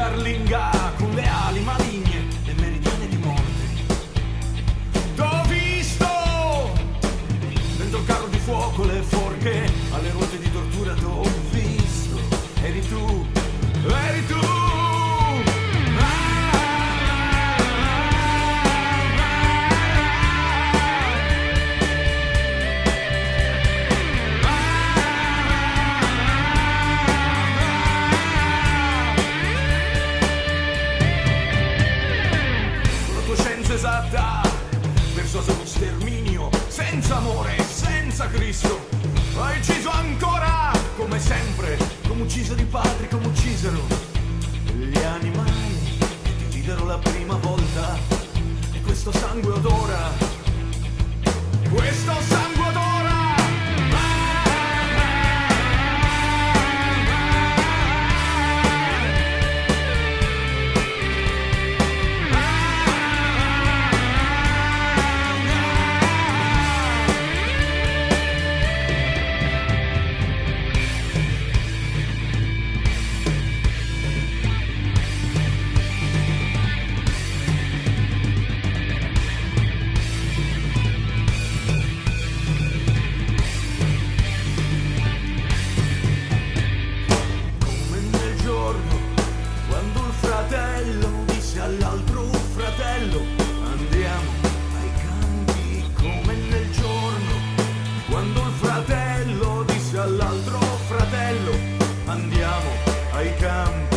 caterlinga con le ali maligne e meridiane di morte. T'ho visto dentro il carro di fuoco, le forche alle ruote di tortura. T'ho visto, eri tu, eri tu. Esatta, persuaso di sterminio, senza amore, senza Cristo. Hai ucciso ancora, come sempre, come uccisero i padri, come uccisero gli animali che ti videro la prima volta. E questo sangue odora, questo sangue odora. All'altro fratello, andiamo ai campi, come nel giorno quando il fratello disse all'altro fratello, andiamo ai campi.